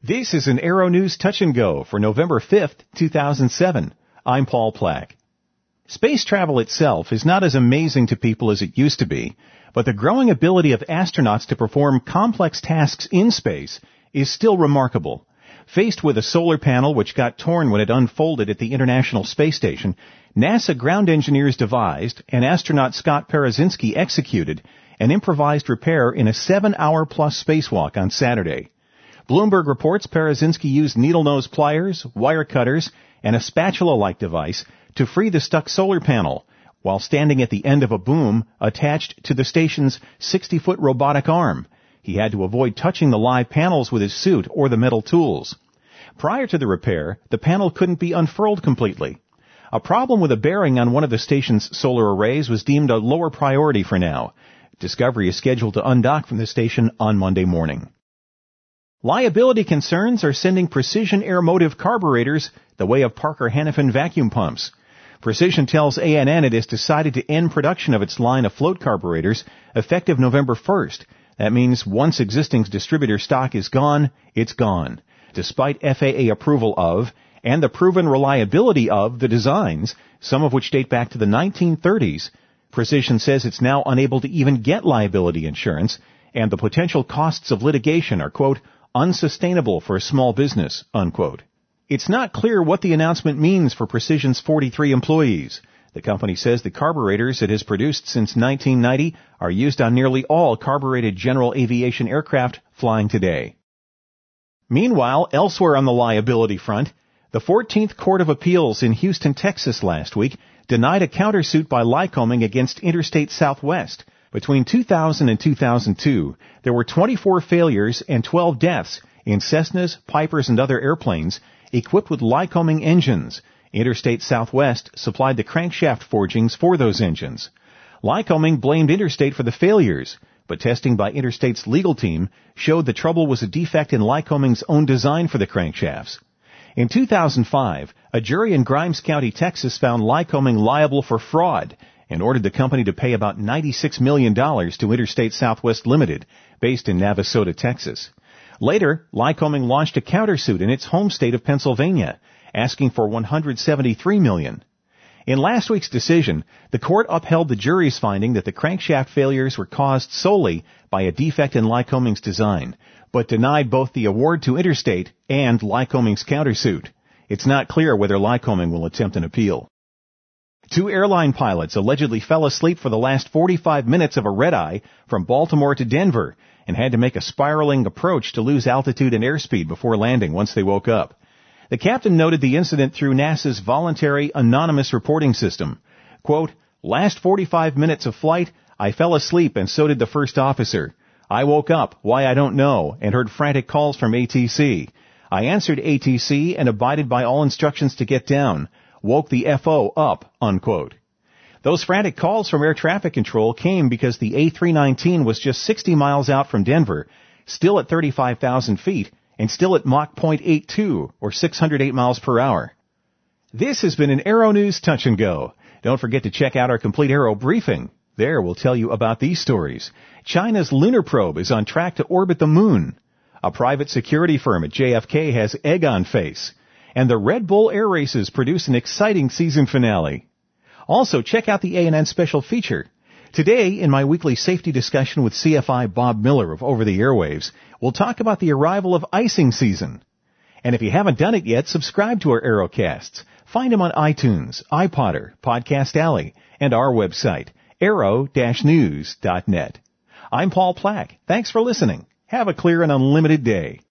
This is an Aero News Touch and Go for November 5th, 2007. I'm Paul Plack. Space travel itself is not as amazing to people as it used to be, but the growing ability of astronauts to perform complex tasks in space is still remarkable. Faced with a solar panel which got torn when it unfolded at the International Space Station, NASA ground engineers devised, and astronaut Scott Parazynski executed, an improvised repair in a 7-hour-plus spacewalk on Saturday. Bloomberg reports Parazynski used needle-nose pliers, wire cutters, and a spatula-like device to free the stuck solar panel while standing at the end of a boom attached to the station's 60-foot robotic arm. He had to avoid touching the live panels with his suit or the metal tools. Prior to the repair, the panel couldn't be unfurled completely. A problem with a bearing on one of the station's solar arrays was deemed a lower priority for now. Discovery is scheduled to undock from the station on Monday morning. Liability concerns are sending Precision Airmotive carburetors the way of Parker-Hannifin vacuum pumps. Precision tells ANN it has decided to end production of its line of float carburetors effective November 1st. That means once existing distributor stock is gone, it's gone. Despite FAA approval of and the proven reliability of the designs, some of which date back to the 1930s, Precision says it's now unable to even get liability insurance, and the potential costs of litigation are, quote, unsustainable for a small business, unquote. It's not clear what the announcement means for Precision's 43 employees. The company says the carburetors it has produced since 1990 are used on nearly all carbureted general aviation aircraft flying today. Meanwhile, elsewhere on the liability front, the 14th Court of Appeals in Houston, Texas last week denied a countersuit by Lycoming against Interstate Southwest. Between 2000 and 2002, there were 24 failures and 12 deaths in Cessnas, Pipers, and other airplanes equipped with Lycoming engines. Interstate Southwest supplied the crankshaft forgings for those engines. Lycoming blamed Interstate for the failures, but testing by Interstate's legal team showed the trouble was a defect in Lycoming's own design for the crankshafts. In 2005, a jury in Grimes County, Texas found Lycoming liable for fraud and ordered the company to pay about $96 million to Interstate Southwest Limited, based in Navasota, Texas. Later, Lycoming launched a countersuit in its home state of Pennsylvania, asking for $173 million. In last week's decision, the court upheld the jury's finding that the crankshaft failures were caused solely by a defect in Lycoming's design, but denied both the award to Interstate and Lycoming's countersuit. It's not clear whether Lycoming will attempt an appeal. 2 airline pilots allegedly fell asleep for the last 45 minutes of a red-eye from Baltimore to Denver and had to make a spiraling approach to lose altitude and airspeed before landing once they woke up. The captain noted the incident through NASA's voluntary anonymous reporting system. Quote, last 45 minutes of flight, I fell asleep and so did the first officer. I woke up, why I don't know, and heard frantic calls from ATC. I answered ATC and abided by all instructions to get down. Woke the FO up, unquote. Those frantic calls from air traffic control came because the A319 was just 60 miles out from Denver, still at 35,000 feet, and still at Mach 0.82, or 608 miles per hour. This has been an Aero News Touch and Go. Don't forget to check out our complete Aero briefing. There we'll tell you about these stories. China's lunar probe is on track to orbit the moon. A private security firm at JFK has egg on face. And the Red Bull Air Races produce an exciting season finale. Also, check out the ANN special feature. Today, in my weekly safety discussion with CFI Bob Miller of Over the Airwaves, we'll talk about the arrival of icing season. And if you haven't done it yet, subscribe to our Aerocasts. Find them on iTunes, iPodder, Podcast Alley, and our website, aero-news.net. I'm Paul Plack. Thanks for listening. Have a clear and unlimited day.